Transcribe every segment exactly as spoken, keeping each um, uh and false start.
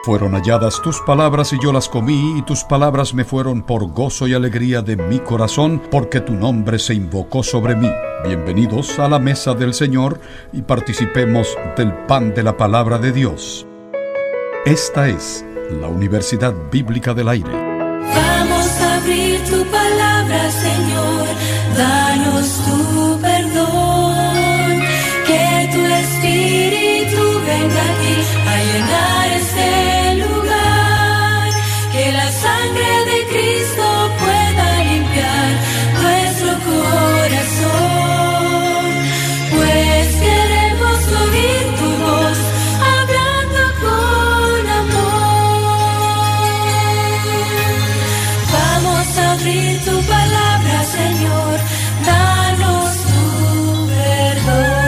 Fueron halladas tus palabras y yo las comí, y tus palabras me fueron por gozo y alegría de mi corazón, porque tu nombre se invocó sobre mí. Bienvenidos a la mesa del Señor y participemos del pan de la palabra de Dios. Esta es la Universidad Bíblica del Aire. Vamos a abrir tu palabra, Señor, danos tu perdón, que tu Espíritu venga aquí a llenar este lugar, que la sangre de Cristo pueda limpiar nuestro corazón, pues queremos oír tu voz hablando con amor. Vamos a abrir tu palabra, Señor, danos tu perdón.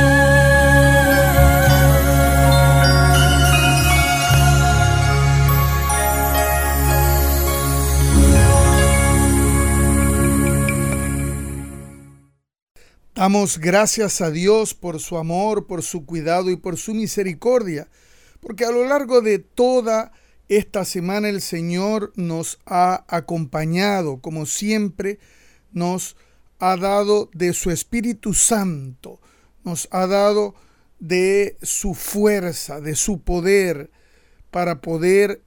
Damos gracias a Dios por su amor, por su cuidado y por su misericordia, porque a lo largo de toda esta semana el Señor nos ha acompañado, como siempre, nos ha dado de su Espíritu Santo, nos ha dado de su fuerza, de su poder, para poder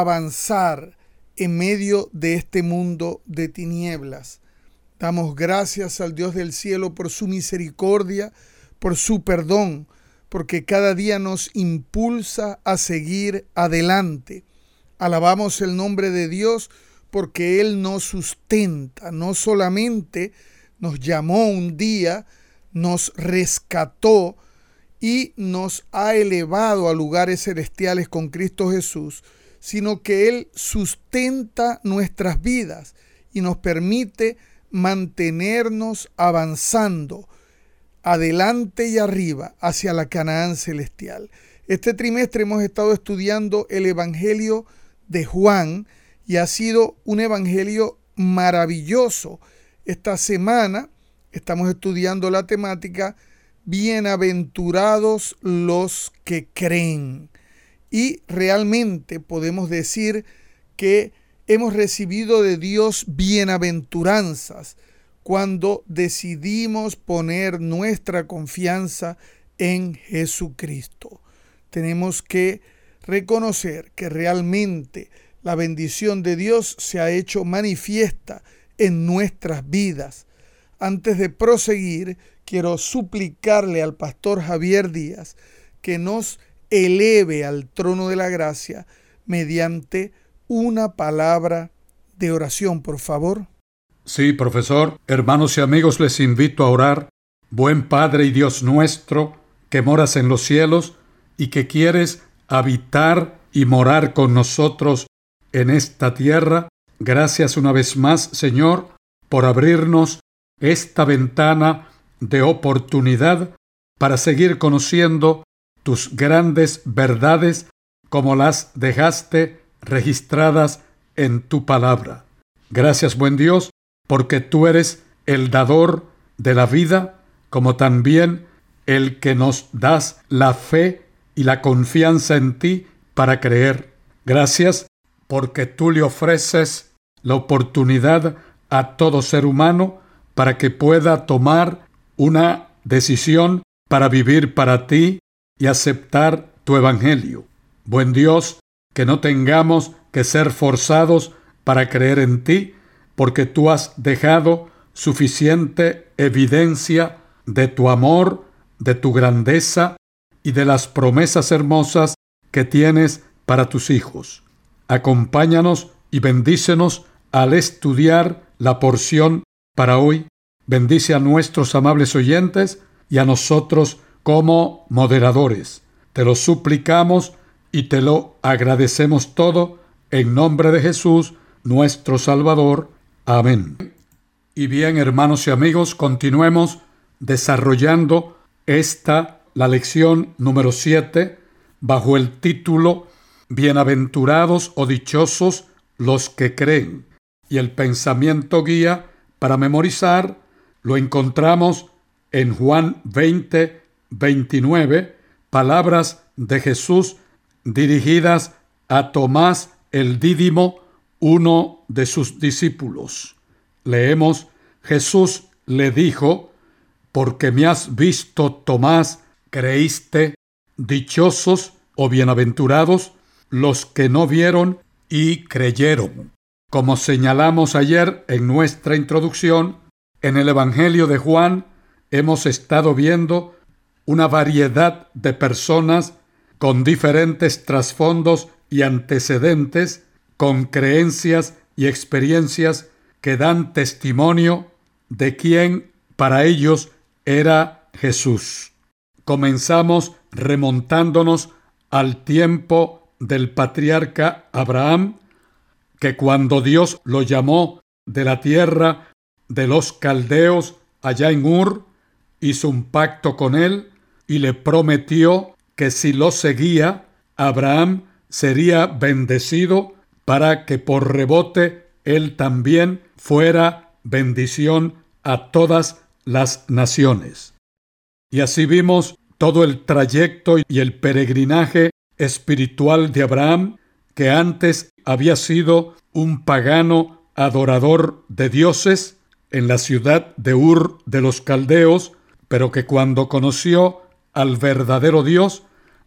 avanzar en medio de este mundo de tinieblas. Damos gracias al Dios del cielo por su misericordia, por su perdón, porque cada día nos impulsa a seguir adelante. Alabamos el nombre de Dios porque Él nos sustenta, no solamente nos llamó un día, nos rescató y nos ha elevado a lugares celestiales con Cristo Jesús, sino que Él sustenta nuestras vidas y nos permite mantenernos avanzando adelante y arriba hacia la Canaán celestial. Este trimestre hemos estado estudiando el Evangelio de Juan y ha sido un evangelio maravilloso. Esta semana estamos estudiando la temática Bienaventurados los que creen. Y realmente podemos decir que hemos recibido de Dios bienaventuranzas cuando decidimos poner nuestra confianza en Jesucristo. Tenemos que reconocer que realmente la bendición de Dios se ha hecho manifiesta en nuestras vidas. Antes de proseguir, quiero suplicarle al pastor Javier Díaz que nos eleve al trono de la gracia mediante una palabra de oración, por favor. Sí, profesor. Hermanos y amigos, les invito a orar. Buen Padre y Dios nuestro, que moras en los cielos y que quieres habitar y morar con nosotros en esta tierra, gracias una vez más, Señor, por abrirnos esta ventana de oportunidad para seguir conociendo tus grandes verdades como las dejaste registradas en tu palabra. Gracias, buen Dios, porque tú eres el dador de la vida, como también el que nos das la fe y la confianza en ti para creer. Gracias porque tú le ofreces la oportunidad a todo ser humano para que pueda tomar una decisión para vivir para ti y aceptar tu evangelio. Buen Dios, que no tengamos que ser forzados para creer en ti, porque tú has dejado suficiente evidencia de tu amor, de tu grandeza y de las promesas hermosas que tienes para tus hijos. Acompáñanos y bendícenos al estudiar la porción para hoy. Bendice a nuestros amables oyentes y a nosotros como moderadores. Te lo suplicamos y te lo agradecemos todo en nombre de Jesús, nuestro Salvador. Amén. Y bien, hermanos y amigos, continuemos desarrollando esta, la lección número siete, bajo el título Bienaventurados o dichosos los que creen. Y el pensamiento guía para memorizar lo encontramos en Juan veinte, veintinueve, palabras de Jesús dirigidas a Tomás el Dídimo, uno de sus discípulos. Leemos: Jesús le dijo: porque me has visto, Tomás, creíste. Dichosos o bienaventurados los que no vieron y creyeron. Como señalamos ayer en nuestra introducción, en el Evangelio de Juan hemos estado viendo una variedad de personas con diferentes trasfondos y antecedentes, con creencias y experiencias que dan testimonio de quién para ellos era Jesús. Comenzamos remontándonos al tiempo del patriarca Abraham, que cuando Dios lo llamó de la tierra de los caldeos allá en Ur, hizo un pacto con él y le prometió que si lo seguía, Abraham sería bendecido para que por rebote él también fuera bendición a todas las naciones. Y así vimos todo el trayecto y el peregrinaje espiritual de Abraham, que antes había sido un pagano adorador de dioses en la ciudad de Ur de los Caldeos, pero que cuando conoció al verdadero Dios,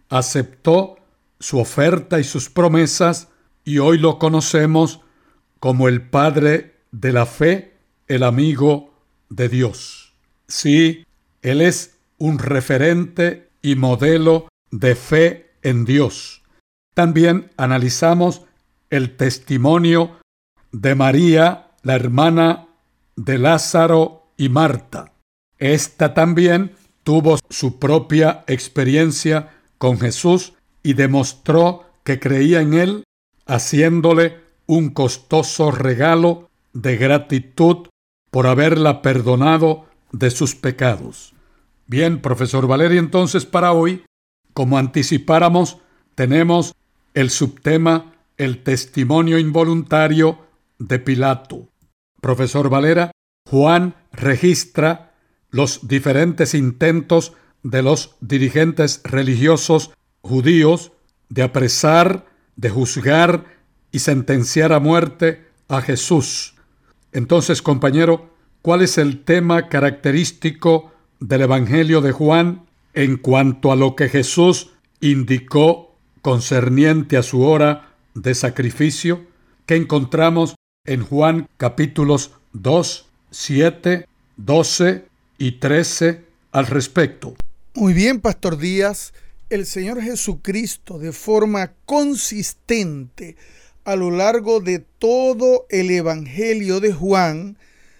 aceptó su oferta y sus promesas, y hoy lo conocemos como el padre de la fe, el amigo de Dios. Sí, él es un referente y modelo de fe en Dios. También analizamos el testimonio de María, la hermana de Lázaro y Marta. Esta también tuvo su propia experiencia con Jesús y demostró que creía en él, haciéndole un costoso regalo de gratitud por haberla perdonado de sus pecados. Bien, profesor Valerio, entonces para hoy, como anticipáramos, tenemos el subtema el testimonio involuntario de Pilato. Profesor Valera, Juan registra los diferentes intentos de los dirigentes religiosos judíos de apresar, de juzgar y sentenciar a muerte a Jesús. Entonces, compañero, ¿cuál es el tema característico del Evangelio de Juan en cuanto a lo que Jesús indicó concerniente a su hora de sacrificio, que encontramos en Juan capítulos dos, siete, doce y trece al respecto? Muy bien, Pastor Díaz. El Señor Jesucristo, de forma consistente a lo largo de todo el Evangelio de Juan,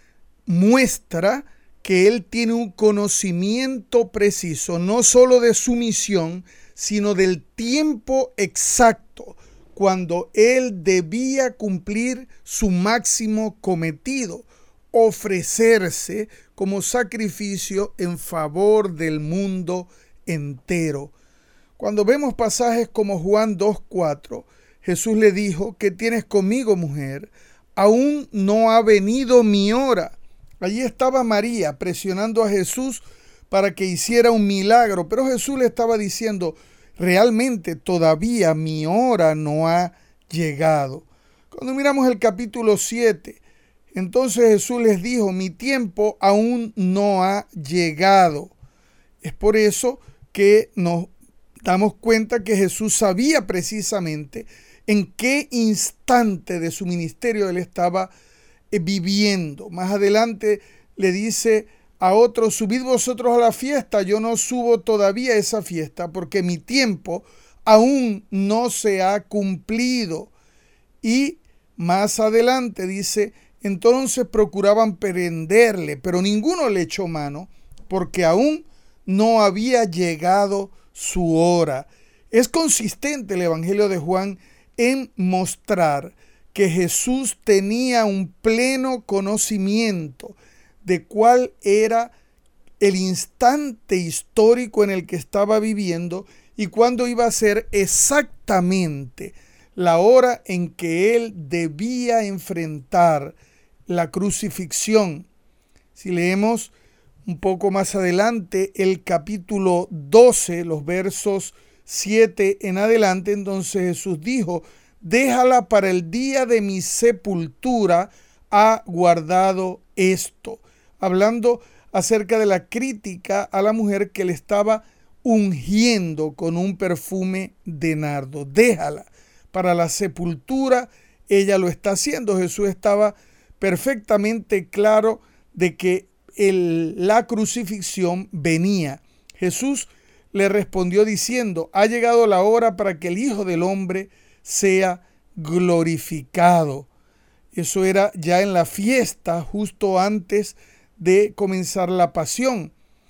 muestra que Él tiene un conocimiento preciso, no solo de su misión, sino del tiempo exacto cuando Él debía cumplir su máximo cometido, ofrecerse como sacrificio en favor del mundo entero. Cuando vemos pasajes como Juan dos cuatro, Jesús le dijo: ¿qué tienes conmigo, mujer? Aún no ha venido mi hora. Allí estaba María presionando a Jesús para que hiciera un milagro, pero Jesús le estaba diciendo: realmente todavía mi hora no ha llegado. Cuando miramos el capítulo siete, entonces Jesús les dijo: mi tiempo aún no ha llegado. Es por eso que nos damos cuenta que Jesús sabía precisamente en qué instante de su ministerio él estaba viviendo. Más adelante le dice a otros: subid vosotros a la fiesta, yo no subo todavía a esa fiesta, porque mi tiempo aún no se ha cumplido. Y más adelante dice: entonces procuraban prenderle, pero ninguno le echó mano, porque aún no había llegado su hora. Es consistente el Evangelio de Juan en mostrar que Jesús tenía un pleno conocimiento de cuál era el instante histórico en el que estaba viviendo y cuándo iba a ser exactamente la hora en que él debía enfrentar la crucifixión. Si leemos un poco más adelante el capítulo doce, los versos siete en adelante, entonces Jesús dijo: déjala para el día de mi sepultura, ha guardado esto. Hablando acerca de la crítica a la mujer que le estaba ungiendo con un perfume de nardo. Déjala para la sepultura, ella lo está haciendo. Jesús estaba perfectamente claro de que el, la crucifixión venía. Jesús le respondió diciendo: ha llegado la hora para que el Hijo del Hombre sea glorificado. Eso era ya en la fiesta, justo antes de comenzar la pasión.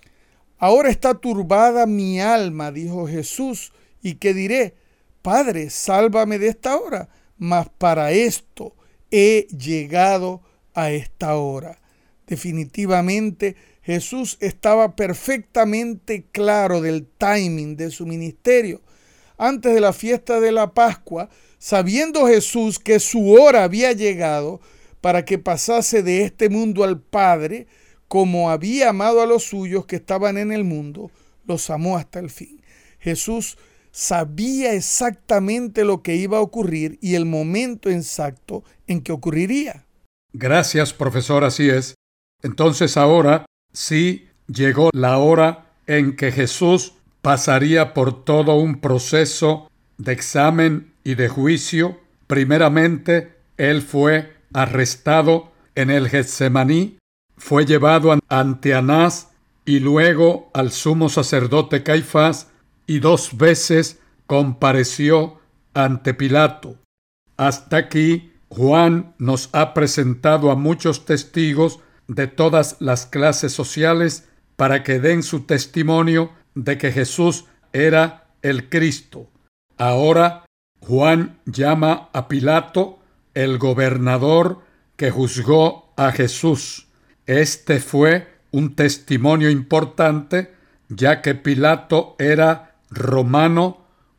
Ahora está turbada mi alma, dijo Jesús, ¿y qué diré? Padre, sálvame de esta hora, mas para esto he llegado a esta hora. Definitivamente Jesús estaba perfectamente claro del timing de su ministerio. Antes de la fiesta de la Pascua, sabiendo Jesús que su hora había llegado para que pasase de este mundo al Padre, como había amado a los suyos que estaban en el mundo, los amó hasta el fin. Jesús sabía exactamente lo que iba a ocurrir y el momento exacto en que ocurriría. Gracias, profesor, así es. Entonces ahora sí llegó la hora en que Jesús pasaría por todo un proceso de examen y de juicio. Primeramente, él fue arrestado en el Getsemaní, fue llevado ante Anás y luego al sumo sacerdote Caifás, y dos veces compareció ante Pilato. Hasta aquí, Juan nos ha presentado a muchos testigos de todas las clases sociales para que den su testimonio de que Jesús era el Cristo. Ahora, Juan llama a Pilato el gobernador que juzgó a Jesús. Este fue un testimonio importante, ya que Pilato era romano,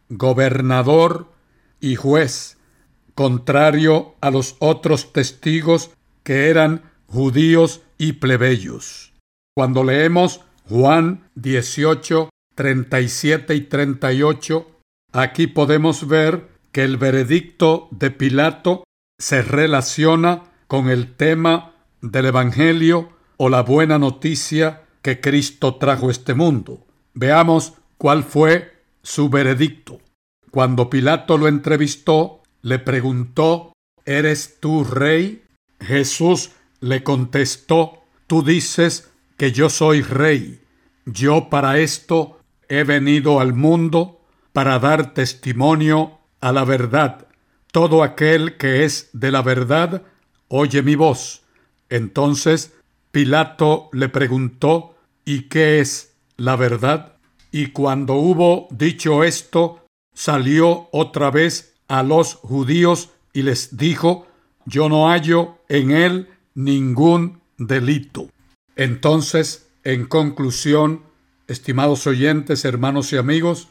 gobernador y juez, contrario a los otros testigos que eran judíos y plebeyos. Cuando leemos Juan dieciocho, treinta y siete y treinta y ocho, aquí podemos ver que el veredicto de Pilato se relaciona con el tema del Evangelio o la buena noticia que Cristo trajo a este mundo. Veamos cuál fue su veredicto. Cuando Pilato lo entrevistó, le preguntó: ¿eres tú rey? Jesús le contestó: tú dices que yo soy rey. Yo para esto he venido al mundo, para dar testimonio a la verdad. Todo aquel que es de la verdad oye mi voz. Entonces Pilato le preguntó: ¿y qué es la verdad? Y cuando hubo dicho esto, salió otra vez a los judíos y les dijo: yo no hallo en él ningún delito. Entonces, en conclusión, estimados oyentes, hermanos y amigos,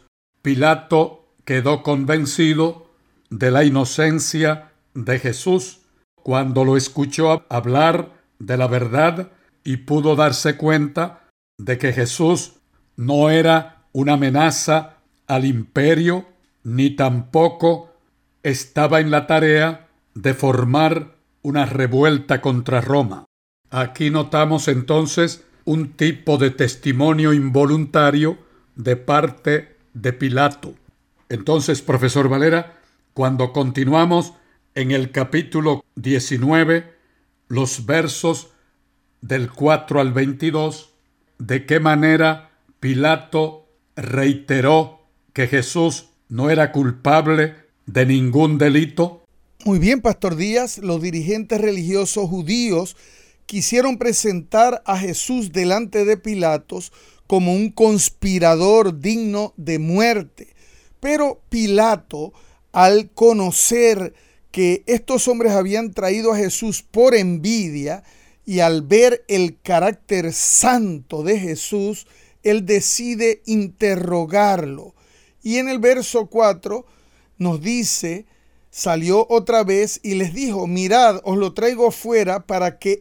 Pilato quedó convencido de la inocencia de Jesús cuando lo escuchó hablar de la verdad y pudo darse cuenta de que Jesús no era una amenaza al imperio, ni tampoco estaba en la tarea de formar una revuelta contra Roma. Aquí notamos entonces un tipo de testimonio involuntario de parte de Pilato. Entonces, profesor Valera, cuando continuamos en el capítulo diecinueve, los versos del cuatro al veintidós, de qué manera Pilato reiteró que Jesús no era culpable de ningún delito. Muy bien, Pastor Díaz, los dirigentes religiosos judíos quisieron presentar a Jesús delante de Pilatos como un conspirador digno de muerte. Pero Pilato, al conocer que estos hombres habían traído a Jesús por envidia y al ver el carácter santo de Jesús, él decide interrogarlo. Y en el verso cuatro nos dice: salió otra vez y les dijo: mirad, os lo traigo fuera para que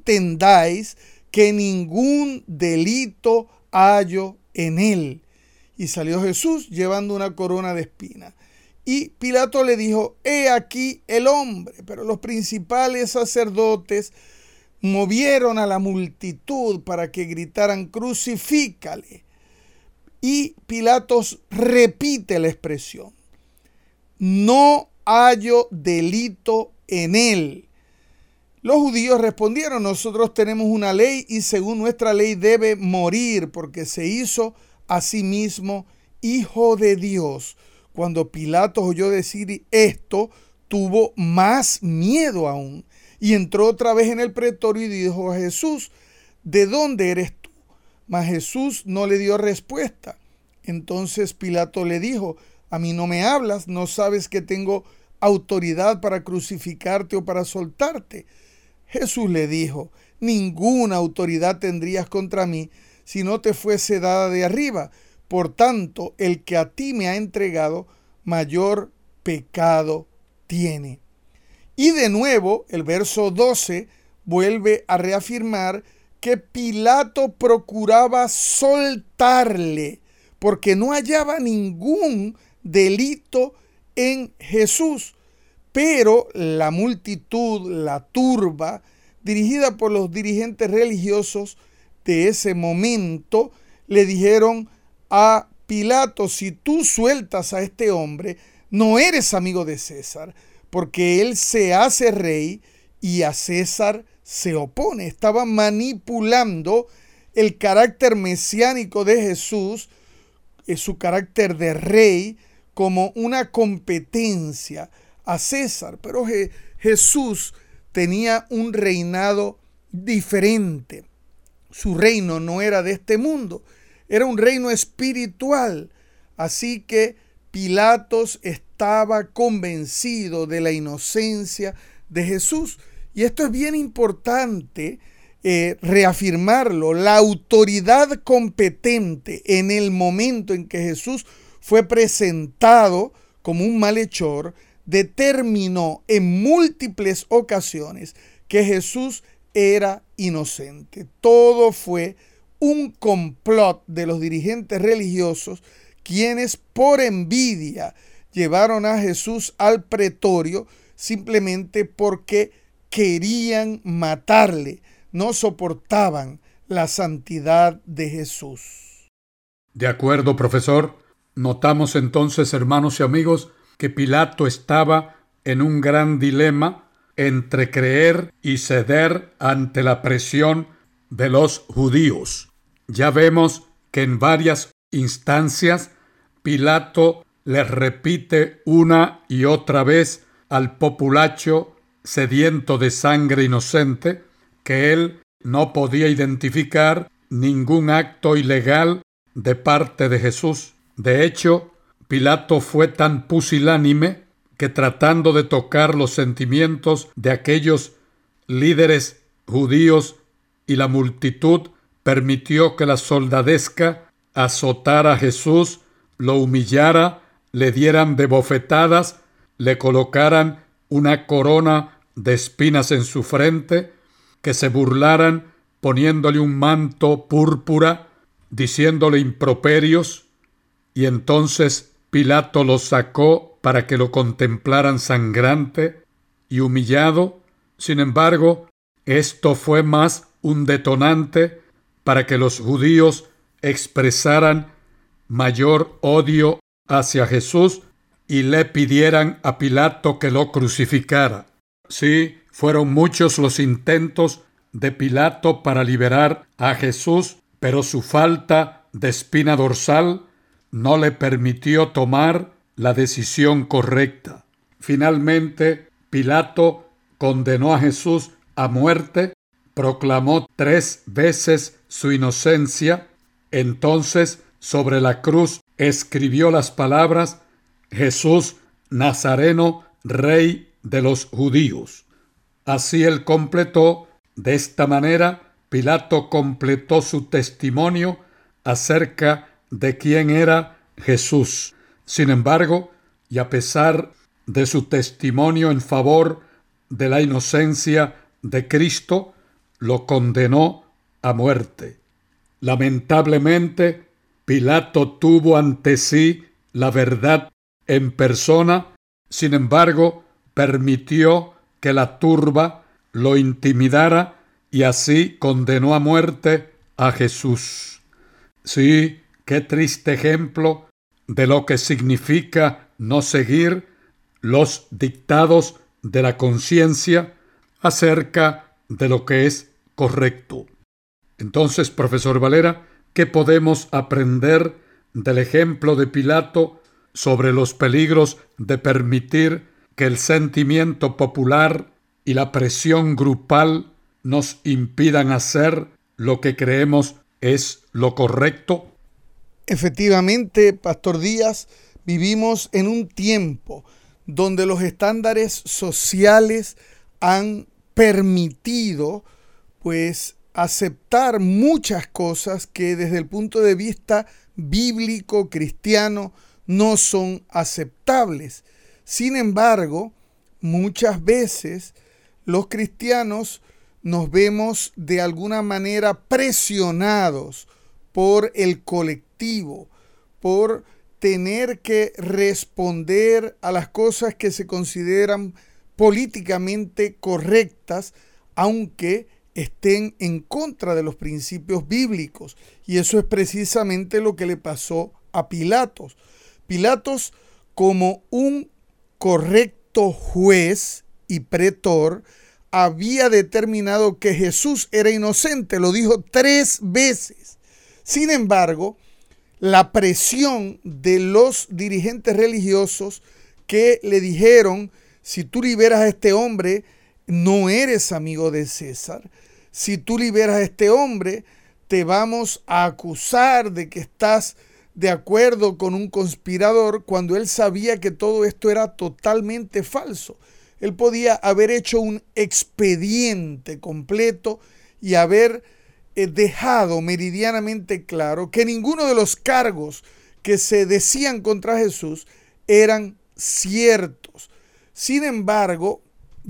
entendáis que ningún delito hallo en él. Y salió Jesús llevando una corona de espinas. Y Pilato le dijo, he aquí el hombre. Pero los principales sacerdotes movieron a la multitud para que gritaran, crucifícale. Y Pilato repite la expresión, no hallo delito en él. Los judíos respondieron, nosotros tenemos una ley y según nuestra ley debe morir porque se hizo a sí mismo hijo de Dios. Cuando Pilato oyó decir esto, tuvo más miedo aún y entró otra vez en el pretorio y dijo a Jesús, ¿de dónde eres tú? Mas Jesús no le dio respuesta. Entonces Pilato le dijo, a mí no me hablas, no sabes que tengo autoridad para crucificarte o para soltarte. Jesús le dijo, ninguna autoridad tendrías contra mí si no te fuese dada de arriba. Por tanto, el que a ti me ha entregado, mayor pecado tiene. Y de nuevo, el verso doce vuelve a reafirmar que Pilato procuraba soltarle, porque no hallaba ningún delito en Jesús. Pero la multitud, la turba, dirigida por los dirigentes religiosos de ese momento, le dijeron a Pilato, si tú sueltas a este hombre, no eres amigo de César, porque él se hace rey y a César se opone. Estaba manipulando el carácter mesiánico de Jesús, su carácter de rey, como una competencia a César. Pero Je- Jesús tenía un reinado diferente. Su reino no era de este mundo, era un reino espiritual. Así que Pilatos estaba convencido de la inocencia de Jesús. Y esto es bien importante eh, reafirmarlo. La autoridad competente en el momento en que Jesús fue presentado como un malhechor determinó en múltiples ocasiones que Jesús era inocente. Todo fue un complot de los dirigentes religiosos, quienes por envidia llevaron a Jesús al pretorio simplemente porque querían matarle, no soportaban la santidad de Jesús. De acuerdo, profesor. Notamos entonces, hermanos y amigos, que Pilato estaba en un gran dilema entre creer y ceder ante la presión de los judíos. Ya vemos que en varias instancias Pilato le repite una y otra vez al populacho sediento de sangre inocente que él no podía identificar ningún acto ilegal de parte de Jesús. De hecho, Pilato fue tan pusilánime que tratando de tocar los sentimientos de aquellos líderes judíos y la multitud, permitió que la soldadesca azotara a Jesús, lo humillara, le dieran de bofetadas, le colocaran una corona de espinas en su frente, que se burlaran poniéndole un manto púrpura, diciéndole improperios, y entonces Pilato lo sacó para que lo contemplaran sangrante y humillado. Sin embargo, esto fue más un detonante para que los judíos expresaran mayor odio hacia Jesús y le pidieran a Pilato que lo crucificara. Sí, fueron muchos los intentos de Pilato para liberar a Jesús, pero su falta de espina dorsal no le permitió tomar la decisión correcta. Finalmente, Pilato condenó a Jesús a muerte, proclamó tres veces su inocencia, entonces sobre la cruz escribió las palabras: Jesús Nazareno, Rey de los judíos. Así él completó, de esta manera, Pilato completó su testimonio acerca de quién era Jesús. Sin embargo, y a pesar de su testimonio en favor de la inocencia de Cristo, lo condenó a muerte. Lamentablemente, Pilato tuvo ante sí la verdad en persona, sin embargo, permitió que la turba lo intimidara y así condenó a muerte a Jesús. Sí, qué triste ejemplo de lo que significa no seguir los dictados de la conciencia acerca de lo que es correcto. Entonces, profesor Valera, ¿qué podemos aprender del ejemplo de Pilato sobre los peligros de permitir que el sentimiento popular y la presión grupal nos impidan hacer lo que creemos es lo correcto? Efectivamente, Pastor Díaz, vivimos en un tiempo donde los estándares sociales han permitido, pues, aceptar muchas cosas que desde el punto de vista bíblico, cristiano, no son aceptables. Sin embargo, muchas veces los cristianos nos vemos de alguna manera presionados por el colectivo, por tener que responder a las cosas que se consideran políticamente correctas, aunque estén en contra de los principios bíblicos. Y eso es precisamente lo que le pasó a Pilatos. Pilatos, como un correcto juez y pretor, había determinado que Jesús era inocente, lo dijo tres veces. Sin embargo, la presión de los dirigentes religiosos que le dijeron: si tú liberas a este hombre, no eres amigo de César. Si tú liberas a este hombre, te vamos a acusar de que estás de acuerdo con un conspirador, cuando él sabía que todo esto era totalmente falso. Él podía haber hecho un expediente completo y haber eh, dejado meridianamente claro que ninguno de los cargos que se decían contra Jesús eran ciertos. Sin embargo,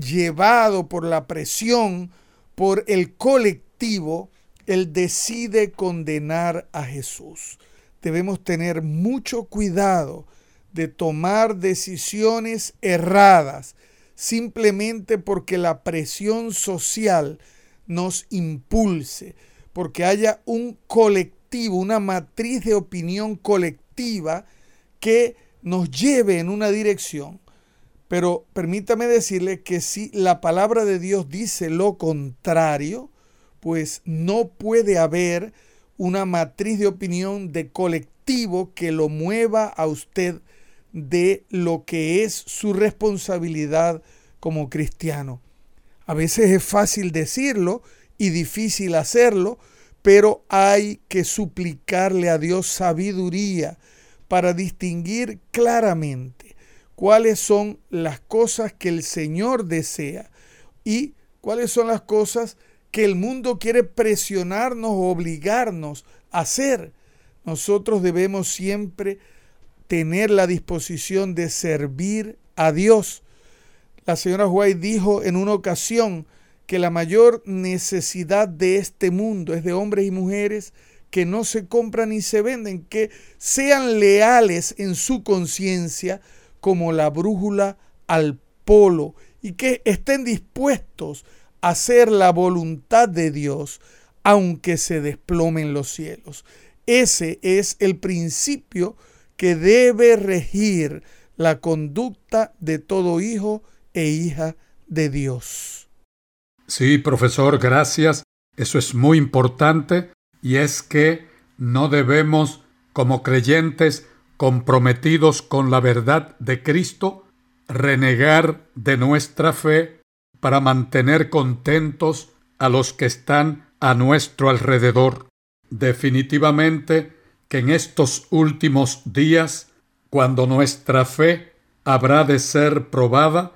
llevado por la presión, por el colectivo, él decide condenar a Jesús. Debemos tener mucho cuidado de tomar decisiones erradas simplemente porque la presión social nos impulse, porque haya un colectivo, una matriz de opinión colectiva que nos lleve en una dirección. Pero permítame decirle que si la palabra de Dios dice lo contrario, pues no puede haber una matriz de opinión de colectivo que lo mueva a usted de lo que es su responsabilidad como cristiano. A veces es fácil decirlo y difícil hacerlo, pero hay que suplicarle a Dios sabiduría para distinguir claramente cuáles son las cosas que el Señor desea y cuáles son las cosas que el mundo quiere presionarnos o obligarnos a hacer. Nosotros debemos siempre tener la disposición de servir a Dios. La señora White dijo en una ocasión que la mayor necesidad de este mundo es de hombres y mujeres que no se compran ni se venden, que sean leales en su conciencia como la brújula al polo y que estén dispuestos a hacer la voluntad de Dios aunque se desplomen los cielos. Ese es el principio que debe regir la conducta de todo hijo e hija de Dios. Sí, profesor, gracias. Eso es muy importante, y es que no debemos, como creyentes comprometidos con la verdad de Cristo, renegar de nuestra fe para mantener contentos a los que están a nuestro alrededor. Definitivamente que en estos últimos días, cuando nuestra fe habrá de ser probada,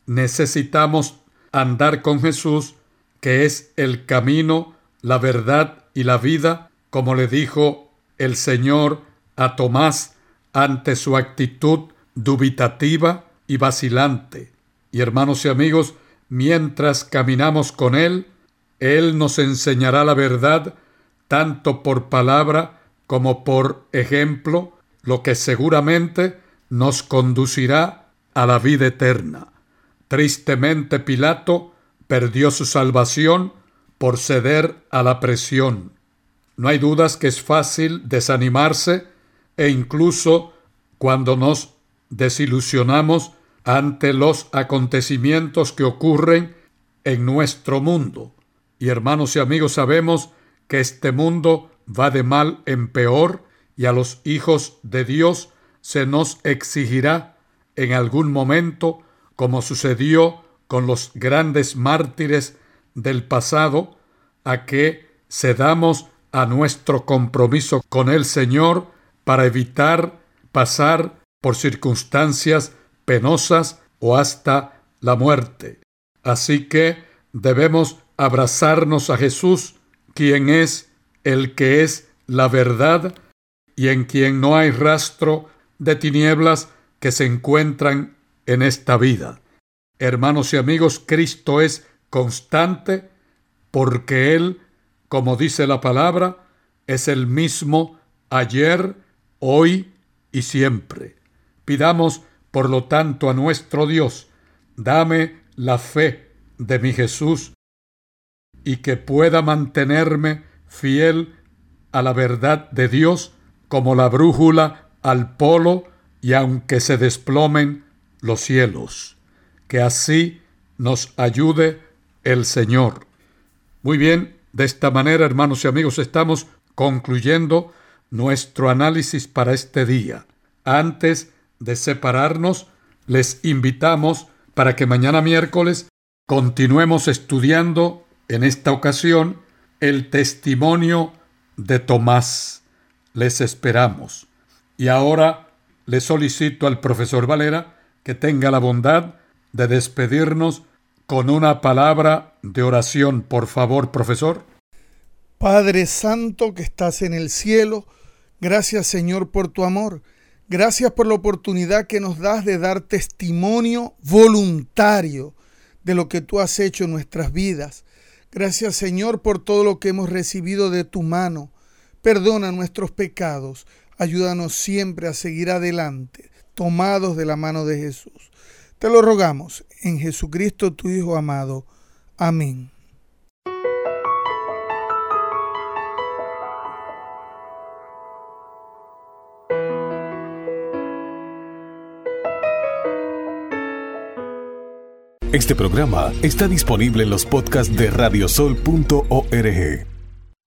necesitamos andar con Jesús, que es el camino, la verdad y la vida, como le dijo el Señor a Tomás ante su actitud dubitativa y vacilante. Y hermanos y amigos, mientras caminamos con Él, Él nos enseñará la verdad, tanto por palabra como por ejemplo lo que seguramente nos conducirá a la vida eterna. Tristemente Pilato perdió su salvación por ceder a la presión. No hay dudas que es fácil desanimarse e incluso cuando nos desilusionamos ante los acontecimientos que ocurren en nuestro mundo. Y hermanos y amigos, sabemos que este mundo va de mal en peor y a los hijos de Dios se nos exigirá en algún momento, como sucedió con los grandes mártires del pasado, a que cedamos a nuestro compromiso con el Señor para evitar pasar por circunstancias penosas o hasta la muerte. Así que debemos abrazarnos a Jesús, quien es el que es la verdad y en quien no hay rastro de tinieblas que se encuentran en esta vida. Hermanos y amigos, Cristo es constante porque Él, como dice la palabra, es el mismo ayer, hoy y siempre. Pidamos, por lo tanto, a nuestro Dios, dame la fe de mi Jesús y que pueda mantenerme fiel a la verdad de Dios como la brújula al polo y aunque se desplomen los cielos. Que así nos ayude el Señor. Muy bien, de esta manera, hermanos y amigos, estamos concluyendo nuestro análisis para este día. Antes de separarnos, les invitamos para que mañana miércoles continuemos estudiando en esta ocasión el testimonio de Tomás. Les esperamos. Y ahora le solicito al profesor Valera que tenga la bondad de despedirnos con una palabra de oración. Por favor, profesor. Padre Santo que estás en el cielo, gracias Señor por tu amor. Gracias por la oportunidad que nos das de dar testimonio voluntario de lo que tú has hecho en nuestras vidas. Gracias Señor por todo lo que hemos recibido de tu mano. Perdona nuestros pecados. Ayúdanos siempre a seguir adelante, tomados de la mano de Jesús. Te lo rogamos en Jesucristo, tu Hijo amado. Amén. Este programa está disponible en los podcasts de radiosol punto org.